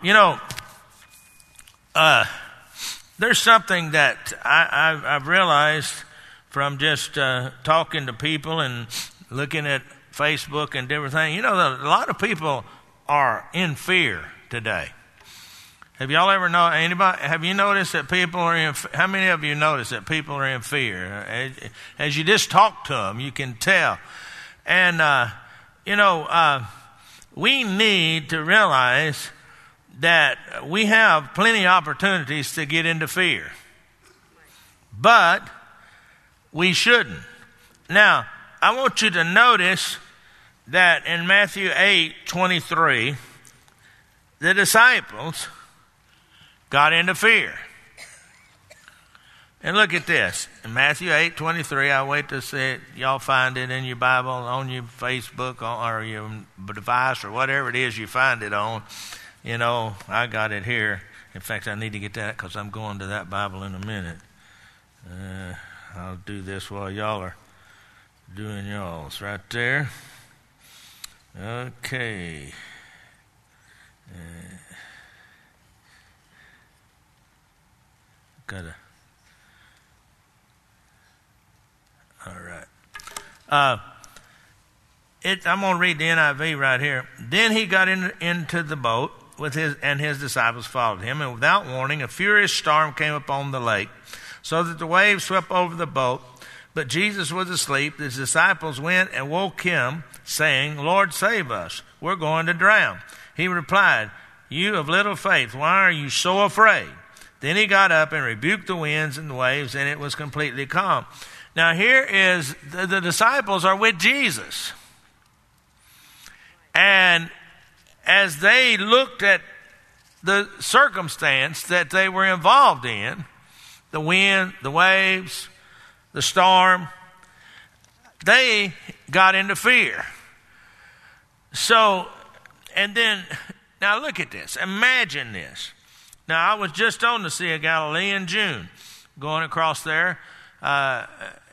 You know, there's something that I've realized from just talking to people and looking at Facebook and different things. You know, a lot of people are in fear today. Have y'all ever know anybody? Have you noticed that people are in? How many of you notice that people are in fear? As you just talk to them, you can tell. And we need to realize that we have plenty of opportunities to get into fear, but we shouldn't. Now, I want you to notice that in Matthew 8:23, the disciples got into fear. And look at this. In Matthew 8:23, I'll wait to see it. Y'all find it in your Bible, on your Facebook, or your device, or whatever it is you find it on. You know, I got it here. In fact, I need to get that because I'm going to that Bible in a minute. I'll do this while y'all are doing y'all's. Right there. Okay. All right. I'm going to read the NIV right here. Then he got into the boat with his disciples followed him, and without warning, a furious storm came upon the lake, so that the waves swept over the boat. But Jesus was asleep. His disciples went and woke him, saying, "Lord, save us. We're going to drown." He replied, "You of little faith, why are you so afraid?" Then he got up and rebuked the winds and the waves, and it was completely calm. Now here is, the disciples are with Jesus. And as they looked at the circumstance that they were involved in, the wind, the waves, the storm, they got into fear. So, and then, now look at this. Imagine this. Now, I was just on the Sea of Galilee in June, going across there, Bob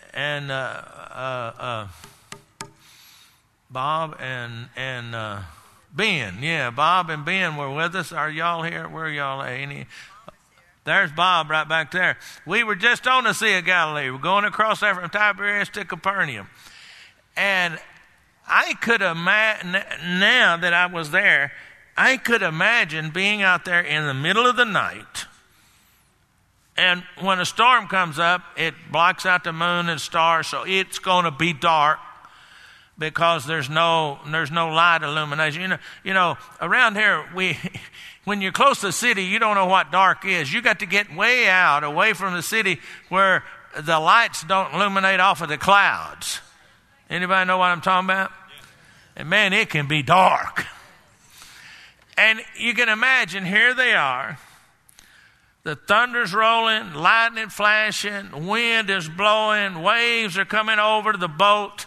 and Ben. Yeah, Bob and Ben were with us. Are y'all here? Where are y'all at? There's Bob right back there. We were just on the Sea of Galilee. We're going across there from Tiberias to Capernaum. And I could imagine, now that I was there, I could imagine being out there in the middle of the night. And when a storm comes up, it blocks out the moon and stars, so it's going to be dark because there's no light illumination. You know, around here when you're close to the city, you don't know what dark is. You got to get way out, away from the city, where the lights don't illuminate off of the clouds. Anybody know what I'm talking about? And man, it can be dark. And you can imagine, here they are. The thunder's rolling, lightning flashing, wind is blowing, waves are coming over the boat.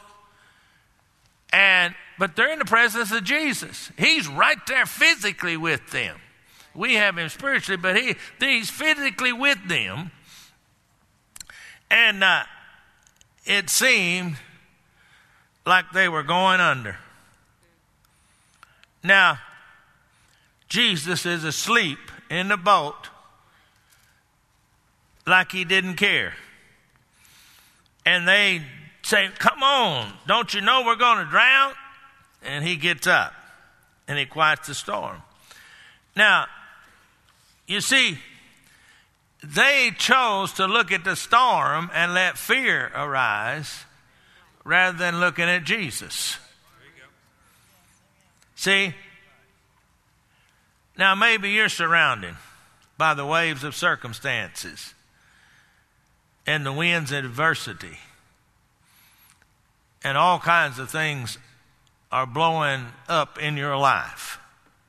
But they're in the presence of Jesus. He's right there physically with them. We have him spiritually, but he's physically with them. And it seemed like they were going under. Now, Jesus is asleep in the boat like he didn't care. And they say, "Come on, don't you know we're going to drown?" And he gets up and he quiets the storm. Now, you see, they chose to look at the storm and let fear arise rather than looking at Jesus. See? Now, maybe you're surrounded by the waves of circumstances and the winds of adversity, and all kinds of things are blowing up in your life.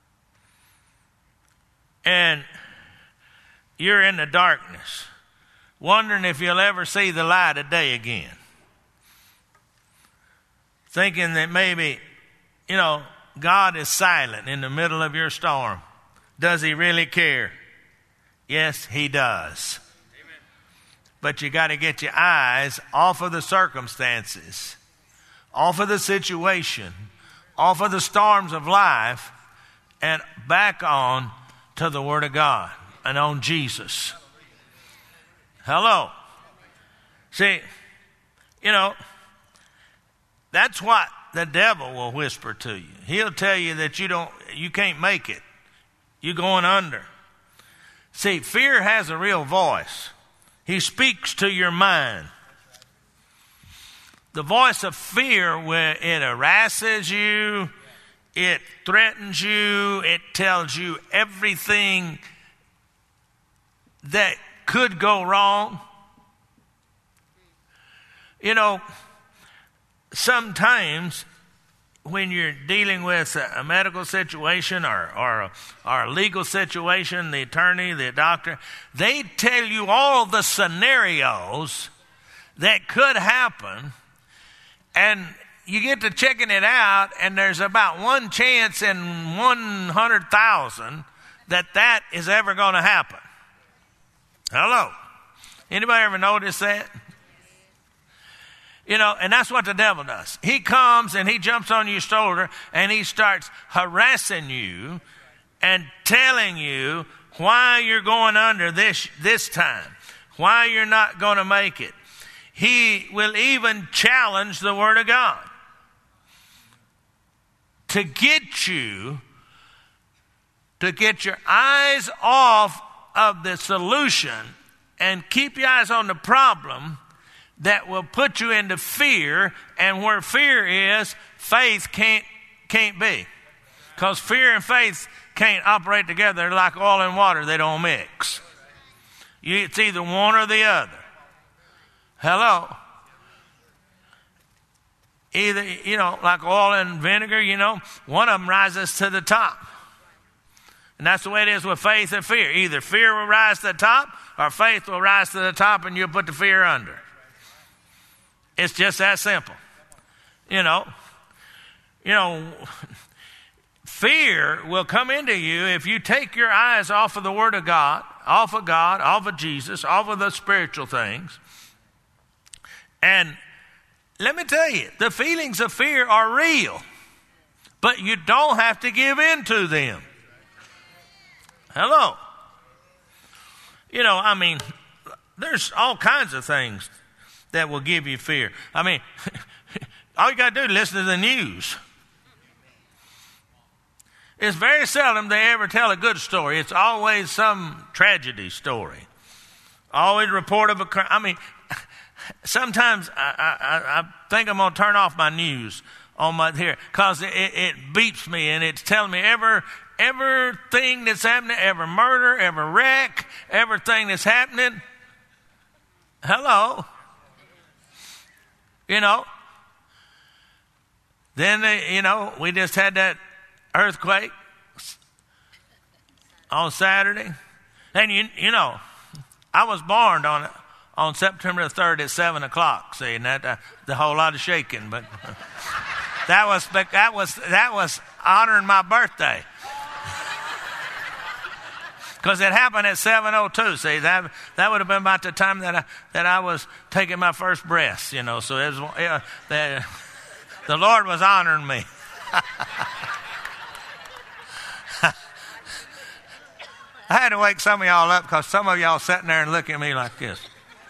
And you're in the darkness, wondering if you'll ever see the light of day again. Thinking that maybe, God is silent in the middle of your storm. Does he really care? Yes, he does. Amen. But you got to get your eyes off of the circumstances, off of the situation, off of the storms of life, and back on to the Word of God and on Jesus. Hello. See, that's what the devil will whisper to you. He'll tell you that you can't make it. You're going under. See, fear has a real voice. He speaks to your mind. The voice of fear, it harasses you, it threatens you, it tells you everything that could go wrong. Sometimes when you're dealing with a medical situation or a legal situation, the attorney, the doctor, they tell you all the scenarios that could happen, and you get to checking it out, and there's about one chance in 100,000 that is ever going to happen. Hello. Anybody ever notice that? And that's what the devil does. He comes and he jumps on your shoulder and he starts harassing you and telling you why you're going under this time, why you're not going to make it. He will even challenge the Word of God to get you to get your eyes off of the solution and keep your eyes on the problem that will put you into fear, and where fear is, faith can't be. Because fear and faith can't operate together. They're like oil and water. They don't mix. It's either one or the other. Hello? Either, like oil and vinegar, one of them rises to the top. And that's the way it is with faith and fear. Either fear will rise to the top or faith will rise to the top and you'll put the fear under. It's just that simple. Fear will come into you if you take your eyes off of the Word of God, off of Jesus, off of the spiritual things. And let me tell you, the feelings of fear are real, but you don't have to give in to them. Hello. There's all kinds of things that will give you fear. All you got to do is listen to the news. It's very seldom they ever tell a good story. It's always some tragedy story. Always report of a crime. Sometimes I think I'm going to turn off my news on my here because it beeps me and it's telling me everything that's happening, every murder, every wreck, everything that's happening. Hello. Then we just had that earthquake on Saturday. And I was born on September the 3rd at 7 o'clock. See, and that the whole lot of shaking, but that was honoring my birthday. Because it happened at 7:02. See, that would have been about the time that I was taking my first breath. So it was, the Lord was honoring me. I had to wake some of y'all up because some of y'all sitting there and looking at me like this.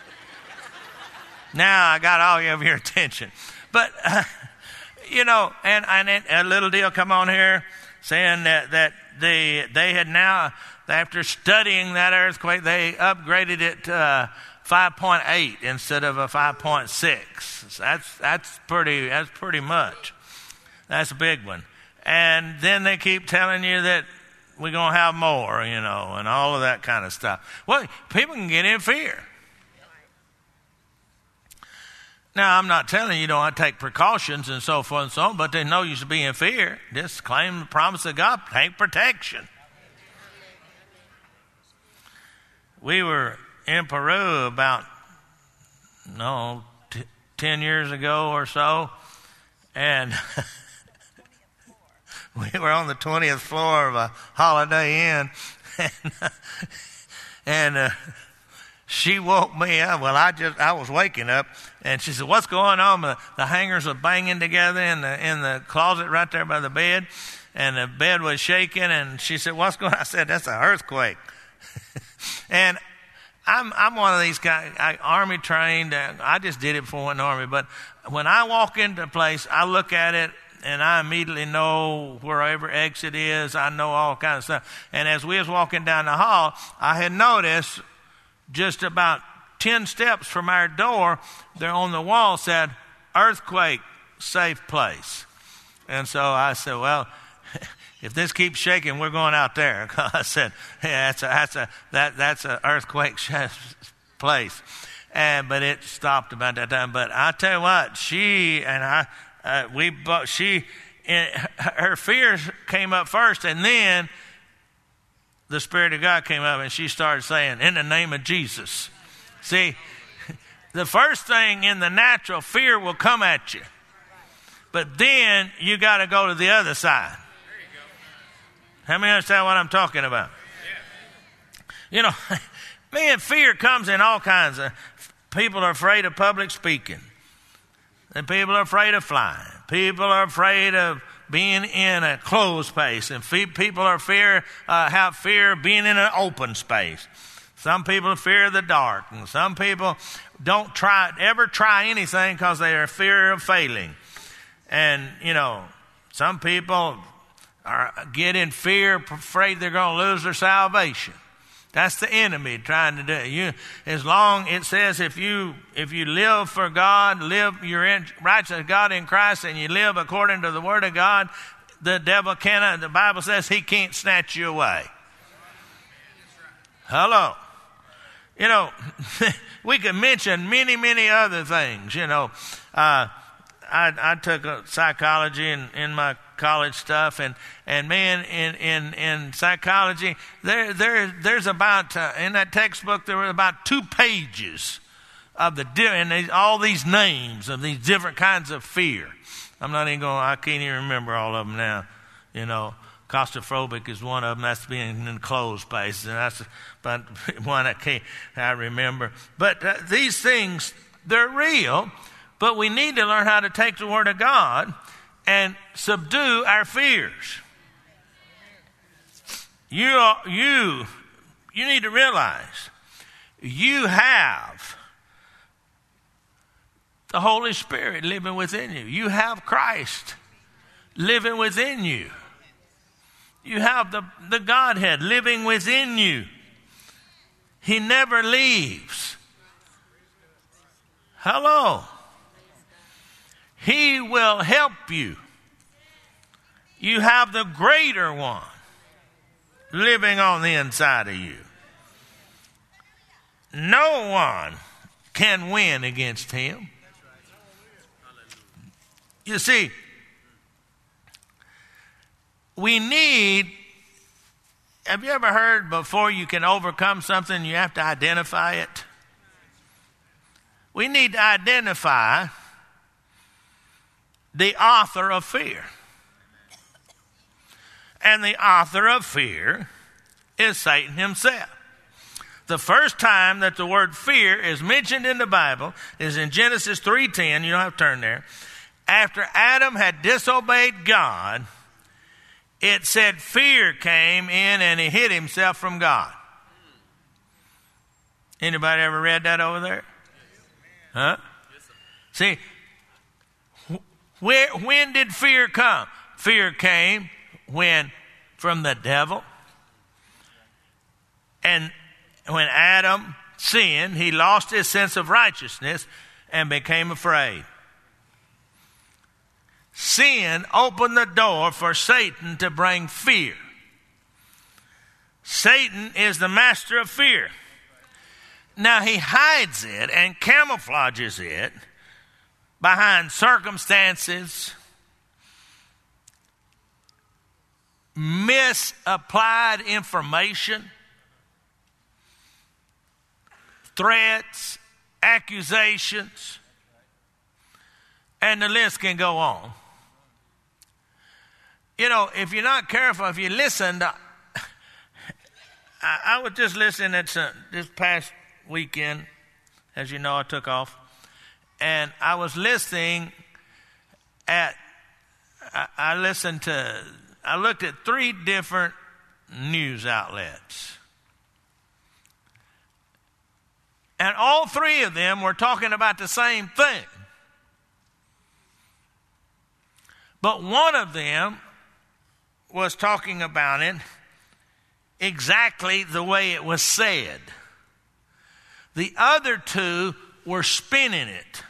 Now I got all of your attention, but and a little deal come on here saying that they had now. After studying that earthquake, they upgraded it to 5.8 instead of a 5.6. That's pretty much. That's a big one. And then they keep telling you that we're going to have more, and all of that kind of stuff. Well, people can get in fear. Now, I'm not telling you don't have to take precautions and so forth and so on, but they know you should be in fear. Just claim the promise of God, take protection. We were in Peru about 10 years ago or so, and we were on the 20th floor of a Holiday Inn, and she woke me up. Well, I was waking up, and she said, "What's going on?" The hangers were banging together in the closet right there by the bed, and the bed was shaking, and she said, what's going on? I said, that's an earthquake. And I'm one of these guys, Army trained. I just did it before I went in the Army. But when I walk into a place, I look at it, and I immediately know wherever exit is. I know all kinds of stuff. And as we was walking down the hall, I had noticed just about 10 steps from our door, there on the wall said, earthquake, safe place. And so I said, well, if this keeps shaking, we're going out there. I said, yeah, that's a earthquake place. But it stopped about that time. But I tell you what, she and her fears came up first, and then the Spirit of God came up, and she started saying, in the name of Jesus. See, the first thing in the natural, fear will come at you. But then you got to go to the other side. How many understand what I'm talking about? You know, man, fear comes in all kinds of. People are afraid of public speaking. And people are afraid of flying. People are afraid of being in a closed space. And people have fear of being in an open space. Some people fear the dark. And some people don't ever try anything because they are fear of failing. And, you know, some people get in fear, afraid they're going to lose their salvation. That's the enemy trying to do it. As long it says if you live for God, you're in righteous God in Christ, and you live according to the Word of God, the devil cannot. The Bible says he can't snatch you away. Hello. You know, we could mention many other things. You know, I took a psychology in my college stuff, and man, in psychology, there's about in that textbook there were about 2 pages of all these names of these different kinds of fear. I can't even remember all of them now. You know, claustrophobic is one of them. That's being in closed spaces, and that's but one I remember. But these things, they're real. But we need to learn how to take the Word of God and subdue our fears. You need to realize you have the Holy Spirit living within you. You have Christ living within you. You have the Godhead living within you. He never leaves. Hello. He will help you. You have the greater one living on the inside of you. No one can win against him. You see, have you ever heard before you can overcome something, you have to identify it? We need to identify the author of fear. And the author of fear is Satan himself. The first time that the word fear is mentioned in the Bible is in Genesis 3:10. You don't have to turn there. After Adam had disobeyed God, it said fear came in and he hid himself from God. Anybody ever read that over there? Huh? See, when did fear come? Fear came from the devil. And when Adam sinned, he lost his sense of righteousness and became afraid. Sin opened the door for Satan to bring fear. Satan is the master of fear. Now he hides it and camouflages it behind circumstances, misapplied information, threats, accusations, and the list can go on. You know, if you're not careful, if you listen, I was just listening at this past weekend. As you know, I took off. And I was listening I listened to I looked at 3 different news outlets. And all 3 of them were talking about the same thing. But one of them was talking about it exactly the way it was said. The other 2 were spinning it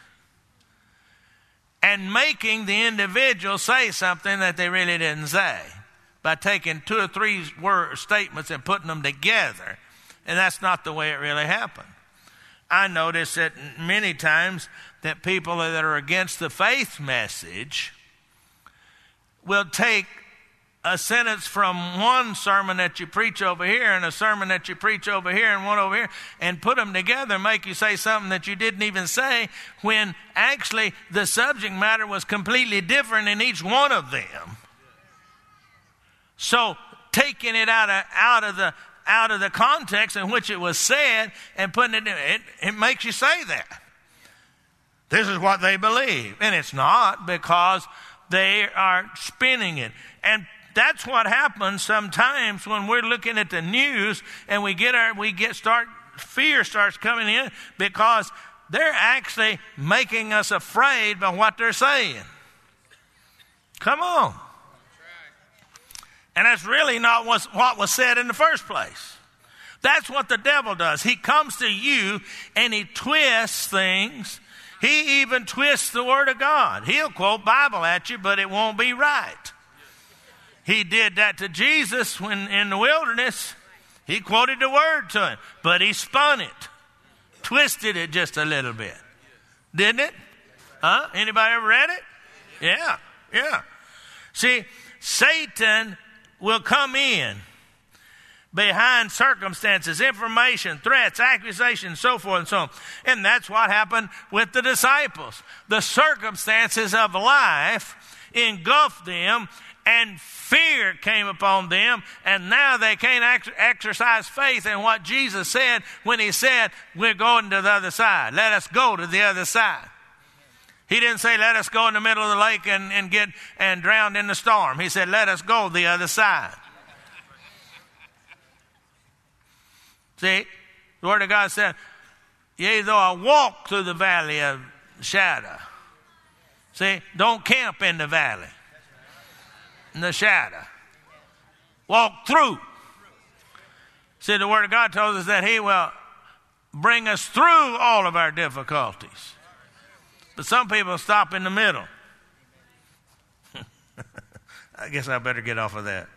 and making the individual say something that they really didn't say by taking 2 or 3 statements and putting them together. And that's not the way it really happened. I notice that many times that people that are against the faith message will take a sentence from one sermon that you preach over here and a sermon that you preach over here and one over here and put them together and make you say something that you didn't even say, when actually the subject matter was completely different in each one of them. So taking it out of the context in which it was said and putting it in, it makes you say that. This is what they believe. And it's not, because they are spinning it. And that's what happens sometimes when we're looking at the news and fear starts coming in, because they're actually making us afraid by what they're saying. Come on. And that's really not what was said in the first place. That's what the devil does. He comes to you and he twists things. He even twists the Word of God. He'll quote Bible at you, but it won't be right. He did that to Jesus when in the wilderness. He quoted the Word to him, but he spun it, twisted it just a little bit. Didn't it? Huh? Anybody ever read it? Yeah. See, Satan will come in behind circumstances, information, threats, accusations, so forth and so on. And that's what happened with the disciples. The circumstances of life engulfed them, and fear came upon them, and now they can't exercise faith in what Jesus said when he said, we're going to the other side. Let us go to the other side. He didn't say, let us go in the middle of the lake and get drowned in the storm. He said, let us go the other side. See, the Word of God said, yea, though I walk through the valley of shadow. See, don't camp in the valley, in the shadow. Walk through. See, the Word of God tells us that he will bring us through all of our difficulties. But some people stop in the middle. I guess I better get off of that.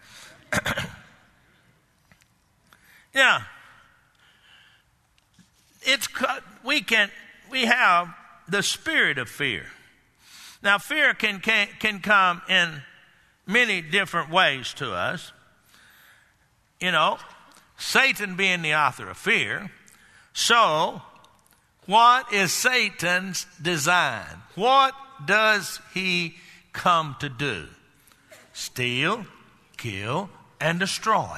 Yeah. We have the spirit of fear. Now, fear can come in many different ways to us. You know, Satan being the author of fear. So, what is Satan's design? What does he come to do? Steal, kill, and destroy.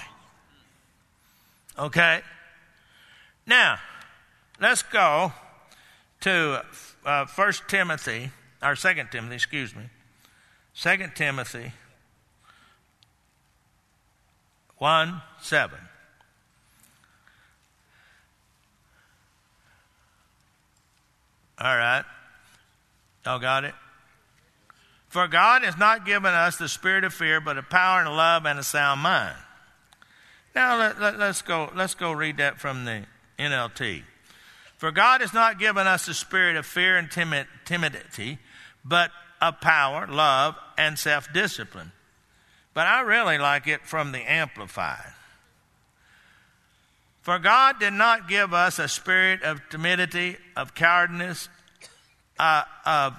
Okay? Now, let's go to 2 Timothy 1:7. All right. Y'all got it? For God has not given us the spirit of fear, but of power and love and a sound mind. Now let's go read that from the NLT. For God has not given us the spirit of fear and timidity, but of power, love, and self-discipline. But I really like it from the Amplified. For God did not give us a spirit of timidity, of cowardice, of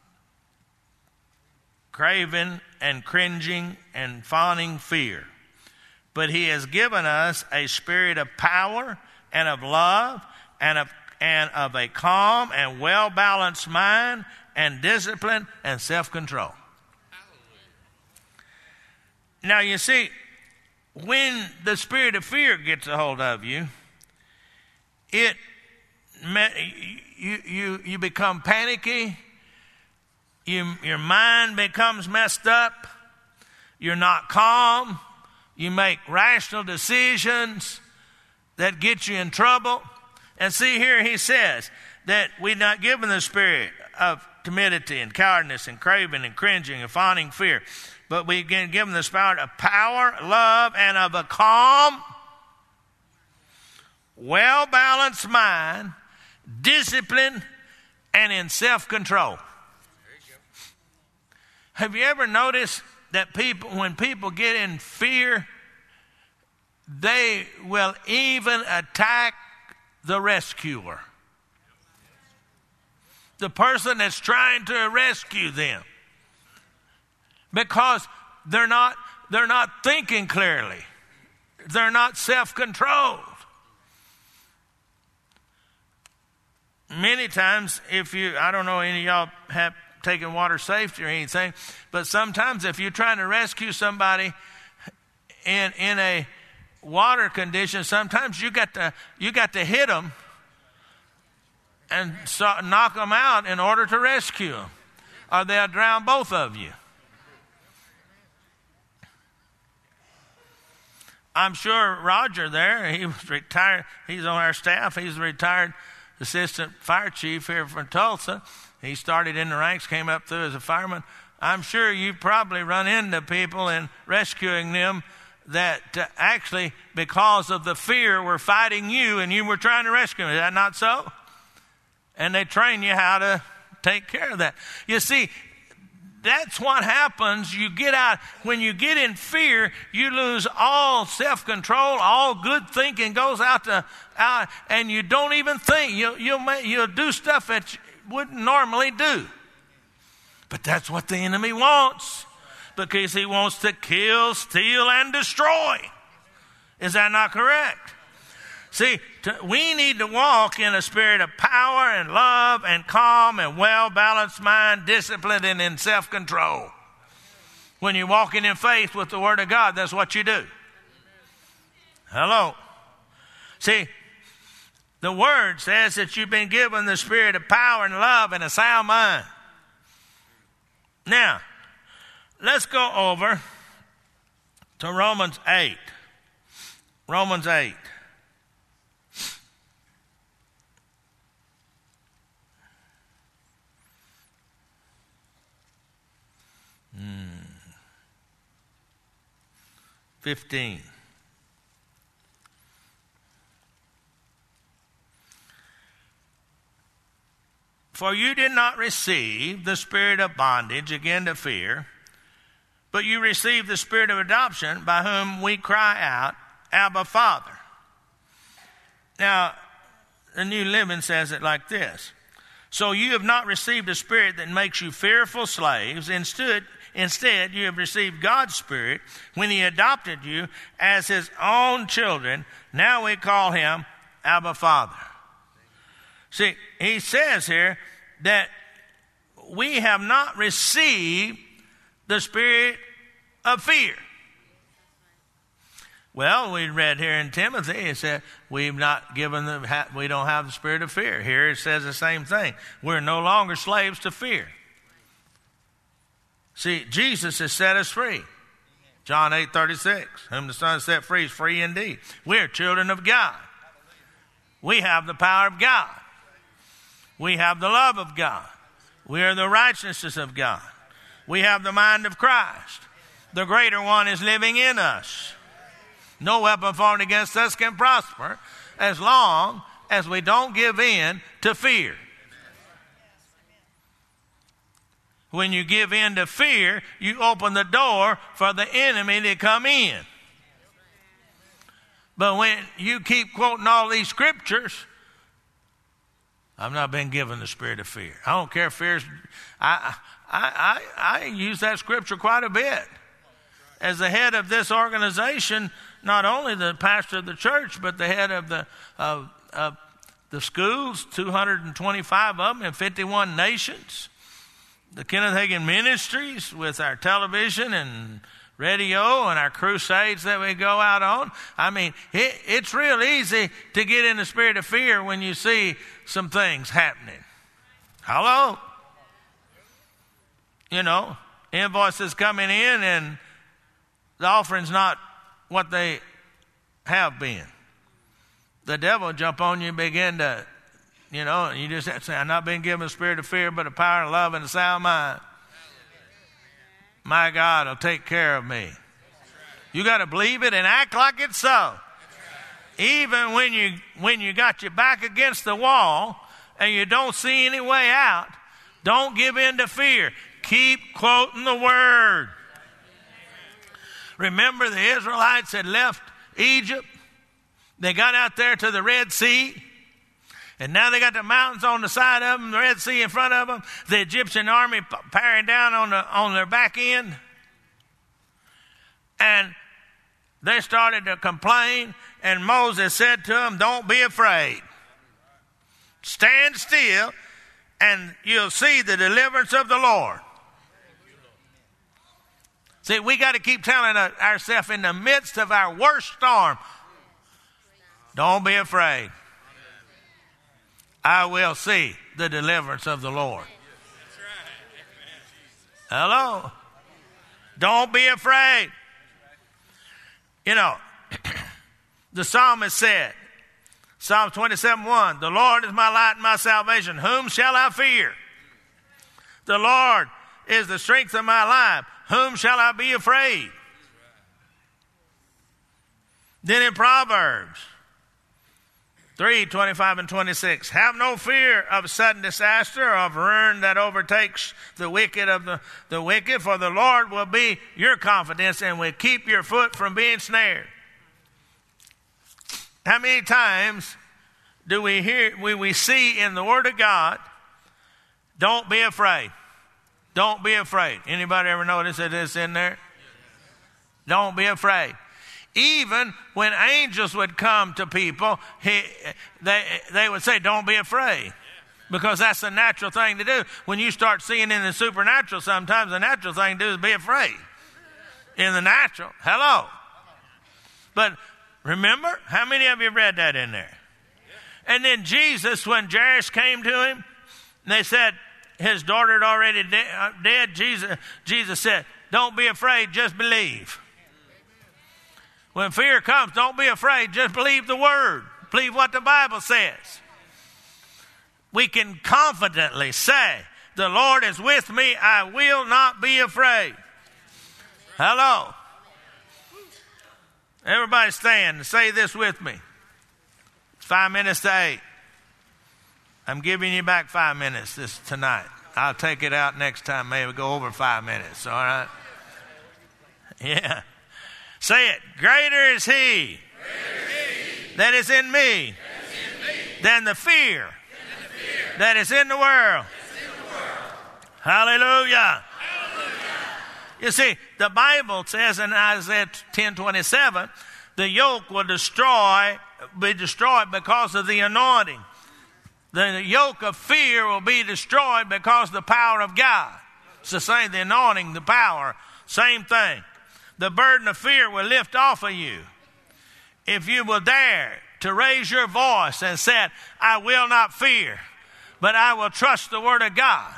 craving and cringing and fawning fear. But he has given us a spirit of power and of love and of a calm and well-balanced mind and discipline and self-control. Now, you see, when the spirit of fear gets a hold of you, you become panicky. Your mind becomes messed up. You're not calm. You make rational decisions that get you in trouble. And see here he says that we're not given the spirit of timidity and cowardice and craving and cringing and fawning fear, but we've been given the spirit of power, love, and of a calm, well-balanced mind, discipline, and in self-control. Have you ever noticed that when people get in fear, they will even attack the rescuer, the person that's trying to rescue them, because they're not thinking clearly. They're not self-controlled. Many times, I don't know any of y'all have taken water safety or anything, but sometimes if you're trying to rescue somebody in a water condition, sometimes you got to hit them and knock them out in order to rescue them, or they'll drown both of you. I'm sure Roger there, he was retired. He's on our staff. He's a retired assistant fire chief here from Tulsa. He started in the ranks, came up through as a fireman. I'm sure you probably run into people in rescuing them that actually, because of the fear, were fighting you and you were trying to rescue them. Is that not so? And they train you how to take care of that. You see, that's what happens. You get out, when you get in fear, you lose all self-control, all good thinking goes out, and you don't even think. You'll do stuff that you wouldn't normally do. But that's what the enemy wants, because he wants to kill, steal, and destroy. Is that not correct? See, we need to walk in a spirit of power and love and calm and well-balanced mind, disciplined and in self-control. When you're walking in faith with the Word of God, that's what you do. Hello. See, the Word says that you've been given the spirit of power and love and a sound mind. Now, let's go over to Romans 8. Romans 8. Hmm. 15. For you did not receive the spirit of bondage again to fear, but you received the spirit of adoption, by whom we cry out, Abba, Father. Now, the New Living says it like this. So you have not received a spirit that makes you fearful slaves. Instead, you have received God's Spirit when He adopted you as His own children. Now we call Him Abba, Father. See, he says here that we have not received the spirit of fear. Well, we read here in Timothy, it said we don't have the spirit of fear. Here it says the same thing. We're no longer slaves to fear. See, Jesus has set us free. John 8:36, whom the Son set free is free indeed. We're children of God. We have the power of God. We have the love of God. We are the righteousness of God. We have the mind of Christ. The greater one is living in us. No weapon formed against us can prosper as long as we don't give in to fear. When you give in to fear, you open the door for the enemy to come in. But when you keep quoting all these scriptures, I've not been given the spirit of fear. I don't care if fear's... I use that scripture quite a bit. As the head of this organization, not only the pastor of the church, but the head of the schools, 225 of them in 51 nations. The Kenneth Hagin Ministries with our television and radio and our crusades that we go out on. I mean, it's real easy to get in the spirit of fear when you see some things happening. Hello? You know, invoices coming in and the offering's not what they have been, the devil will jump on you and begin to, and you just have to say, I've not been given a spirit of fear, but a power of love and a sound mind. My God will take care of me. You got to believe it and act like it's so. Even when you got your back against the wall and you don't see any way out, don't give in to fear. Keep quoting the word. Remember, the Israelites had left Egypt. They got out there to the Red Sea. And now they got the mountains on the side of them, the Red Sea in front of them, the Egyptian army bearing down on their back end. And they started to complain, and Moses said to them, don't be afraid. Stand still, and you'll see the deliverance of the Lord. See, we got to keep telling ourselves in the midst of our worst storm, don't be afraid. I will see the deliverance of the Lord. Hello? Don't be afraid. The psalmist said, Psalm 27:1, the Lord is my light and my salvation. Whom shall I fear? The Lord is the strength of my life. Whom shall I be afraid? Then in Proverbs 3:25 and 26, have no fear of sudden disaster or of ruin that overtakes the wicked of the wicked, for the Lord will be your confidence and will keep your foot from being snared. How many times do we see in the Word of God, don't be afraid. Don't be afraid. Anybody ever notice that it's in there? Don't be afraid. Even when angels would come to people, they would say, don't be afraid. Because that's the natural thing to do. When you start seeing in the supernatural, sometimes the natural thing to do is be afraid. In the natural. Hello. But remember, how many of you read that in there? And then Jesus, when Jairus came to him, they said his daughter had already dead. Jesus said, don't be afraid, just believe. When fear comes, don't be afraid. Just believe the word. Believe what the Bible says. We can confidently say, the Lord is with me. I will not be afraid. Hello. Everybody stand and say this with me. It's 5 minutes to 8. I'm giving you back 5 minutes tonight. I'll take it out next time. Maybe go over 5 minutes. All right? Yeah. Say it. Greater is he that is in me than the fear that is in the world. Hallelujah. You see, the Bible says in Isaiah 10:27, the yoke will be destroyed because of the anointing. The yoke of fear will be destroyed because of the power of God. It's the same, the anointing, the power, same thing. The burden of fear will lift off of you if you will dare to raise your voice and say, I will not fear, but I will trust the word of God.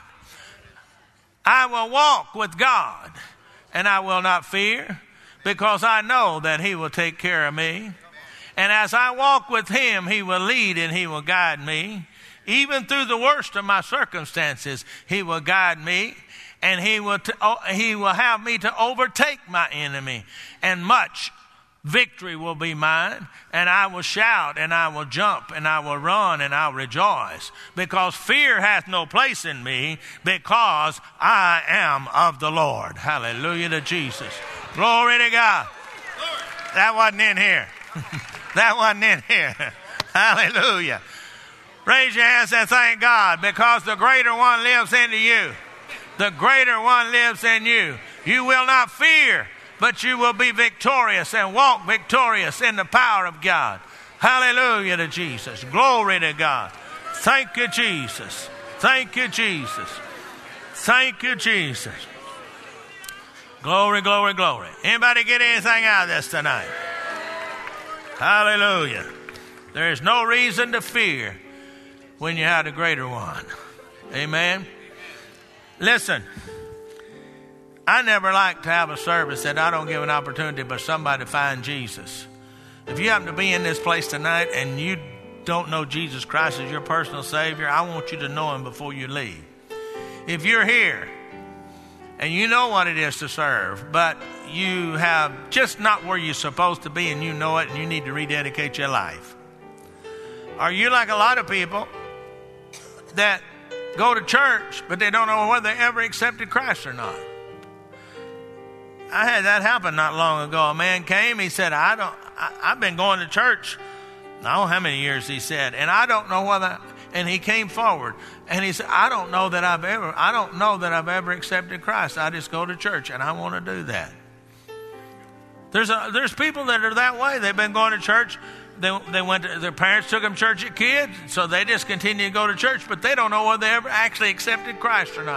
I will walk with God, and I will not fear, because I know that he will take care of me. And as I walk with him, he will lead and he will guide me. Even through the worst of my circumstances, he will guide me. And he will have me to overtake my enemy. And much victory will be mine. And I will shout, and I will jump, and I will run, and I'll rejoice. Because fear hath no place in me, because I am of the Lord. Hallelujah to Jesus. Glory to God. That wasn't in here. That wasn't in here. Hallelujah. Raise your hands and thank God, because the greater one lives into you. The greater one lives in you. You will not fear, but you will be victorious and walk victorious in the power of God. Hallelujah to Jesus. Glory to God. Thank you, Jesus. Thank you, Jesus. Thank you, Jesus. Glory, glory, glory. Anybody get anything out of this tonight? Hallelujah. There is no reason to fear when you have the greater one. Amen. Listen, I never like to have a service that I don't give an opportunity for somebody to find Jesus. If you happen to be in this place tonight and you don't know Jesus Christ as your personal Savior, I want you to know Him before you leave. If you're here and you know what it is to serve, but you have just not where you're supposed to be and you know it and you need to rededicate your life. Are you like a lot of people that go to church, but they don't know whether they ever accepted Christ or not? I had that happen not long ago. A man came, he said, I've been going to church, I don't know how many years, he said, and I don't know whether, and he came forward, and he said, I don't know that I've ever accepted Christ. I just go to church, and I want to do that. There's people that are that way. They've been going to church. They went to, their parents took them to church as kids, so they just continue to go to church, but they don't know whether they ever actually accepted Christ or not.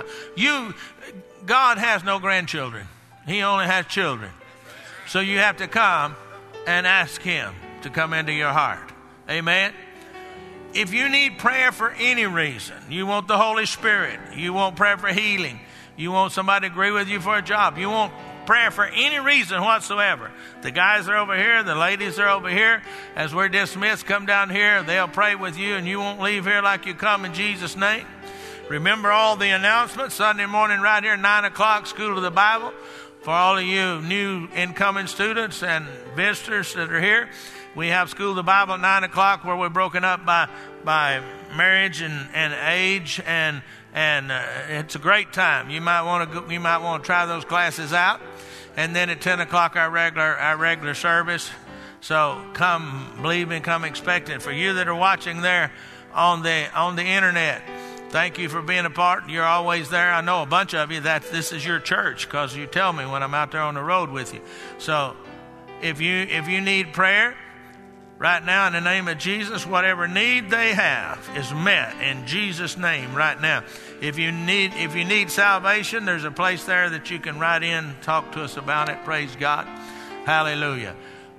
God has no grandchildren. He only has children. So you have to come and ask Him to come into your heart. Amen? If you need prayer for any reason, you want the Holy Spirit, you want prayer for healing, you want somebody to agree with you for a job, you want prayer for any reason whatsoever, the guys are over here, the ladies are over here. As we're dismissed, come down here. They'll pray with you, and you won't leave here like you come in Jesus' name. Remember all the announcements. Sunday morning right here, 9 o'clock, School of the Bible. For all of you new incoming students and visitors that are here, we have School of the Bible at 9 o'clock, where we're broken up by marriage and age, and it's a great time. You might want to try those classes out. And then at 10 o'clock, our regular service. So come believing, come expectant. For you that are watching there on the internet, thank you for being a part. You're always there. I know a bunch of you that this is your church, because you tell me when I'm out there on the road with you. So if you need prayer right now, in the name of Jesus, whatever need they have is met in Jesus' name right now. If you need salvation, there's a place there that you can write in, talk to us about it. Praise God. Hallelujah.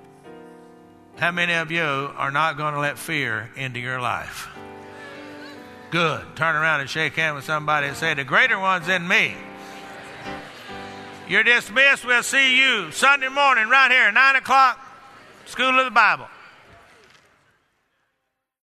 How many of you are not going to let fear into your life? Good. Turn around and shake hands with somebody and say, the greater one's in me. You're dismissed. We'll see you Sunday morning right here, 9 o'clock, School of the Bible.